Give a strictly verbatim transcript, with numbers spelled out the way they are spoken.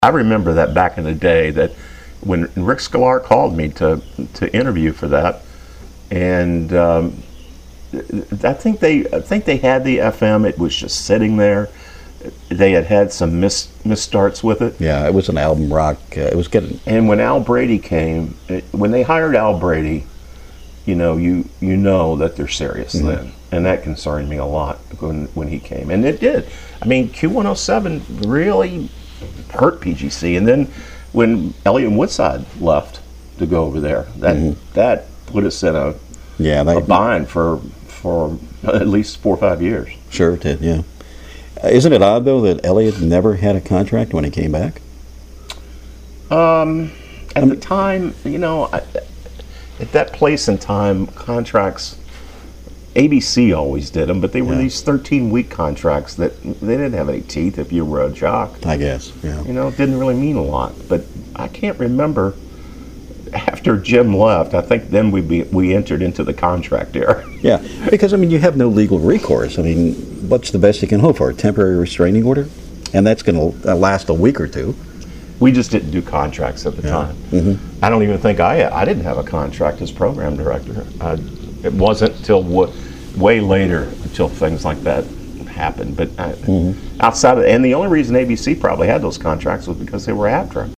I remember that back in the day, that when Rick Sklar called me to to interview for that, and um, I think they I think they had the F M. It was just sitting there. They had had some mis misstarts with it. Yeah, it was an album rock. Uh, it was getting. And when Al Brady came, it, when they hired Al Brady, you know, you you know that they're serious mm-hmm. then, and that concerned me a lot when when he came, and it did. I mean, Q one oh seven really hurt P G C, and then when Elliott Woodside left to go over there, that mm-hmm. that put us in a yeah that, a bind for for at least four or five years. Sure, it did. Yeah. Uh, isn't it odd though that Elliott never had a contract when he came back? Um, at I mean, the time, you know, I, at that place and time, contracts. A B C always did them, but they were yeah. these thirteen-week contracts that they didn't have any teeth if you were a jock. I guess, yeah. You know, it didn't really mean a lot. But I can't remember, after Jim left, I think then we be, we entered into the contract era. Yeah, because, I mean, you have no legal recourse. I mean, what's the best you can hope for? A temporary restraining order? And that's going to last a week or two. We just didn't do contracts at the yeah. time. Mm-hmm. I don't even think I I didn't have a contract as program director. I, It wasn't until way later until things like that happened. But I, mm-hmm. outside of, and the only reason A B C probably had those contracts was because they were AFTRA.